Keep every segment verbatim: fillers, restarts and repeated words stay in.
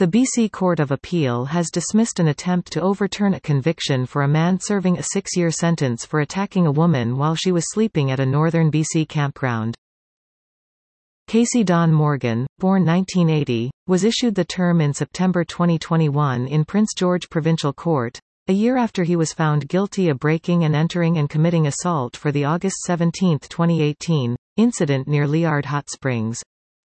The B C Court of Appeal has dismissed an attempt to overturn a conviction for a man serving a six-year sentence for attacking a woman while she was sleeping at a northern B C campground. Casey Don Morgan, born nineteen eighty, was issued the term in September twenty twenty-one in Prince George Provincial Court, a year after he was found guilty of breaking and entering and committing assault for the August seventeenth twenty eighteen, incident near Liard Hot Springs.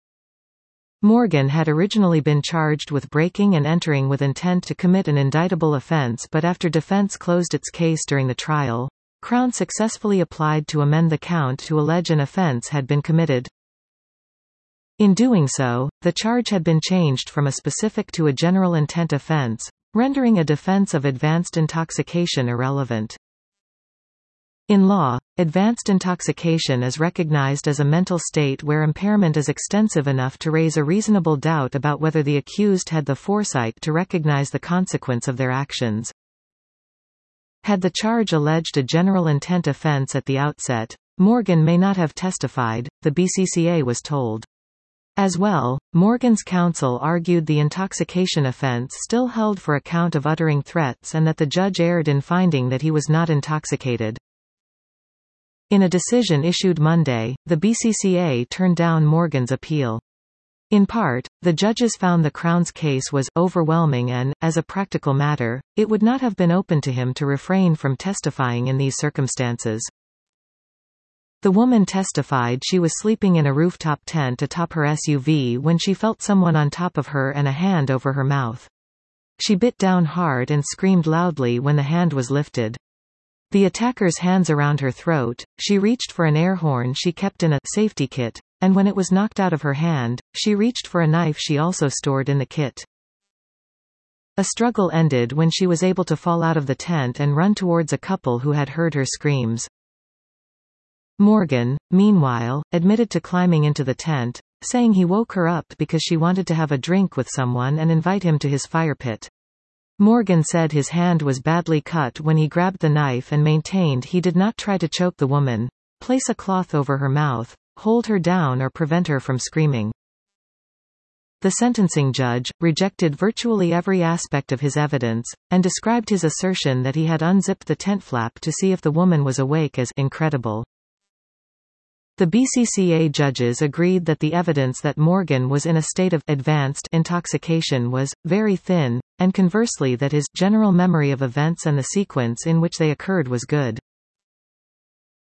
Morgan had originally been charged with breaking and entering with intent to commit an indictable offense, but after defense closed its case during the trial, Crown successfully applied to amend the count to allege an offense had been committed. In doing so, the charge had been changed from a specific to a general intent offense, rendering a defense of advanced intoxication irrelevant. In law, advanced intoxication is recognized as a mental state where impairment is extensive enough to raise a reasonable doubt about whether the accused had the foresight to recognize the consequence of their actions. Had the charge alleged a general intent offense at the outset, Morgan may not have testified, the B C C A was told. As well, Morgan's counsel argued the intoxication offense still held for a count of uttering threats and that the judge erred in finding that he was not intoxicated. In a decision issued Monday, the B C C A turned down Morgan's appeal. In part, the judges found the Crown's case was overwhelming and, as a practical matter, it would not have been open to him to refrain from testifying in these circumstances. The woman testified she was sleeping in a rooftop tent atop her S U V when she felt someone on top of her and a hand over her mouth. She bit down hard and screamed loudly when the hand was lifted. The attacker's hands around her throat, she reached for an air horn she kept in a safety kit, and when it was knocked out of her hand, she reached for a knife she also stored in the kit. A struggle ended when she was able to fall out of the tent and run towards a couple who had heard her screams. Morgan, meanwhile, admitted to climbing into the tent, saying he woke her up because she wanted to have a drink with someone and invite him to his fire pit. Morgan said his hand was badly cut when he grabbed the knife and maintained he did not try to choke the woman, place a cloth over her mouth, hold her down or prevent her from screaming. The sentencing judge rejected virtually every aspect of his evidence, and described his assertion that he had unzipped the tent flap to see if the woman was awake as incredible. The B C C A judges agreed that the evidence that Morgan was in a state of advanced intoxication was very thin, and conversely that his general memory of events and the sequence in which they occurred was good.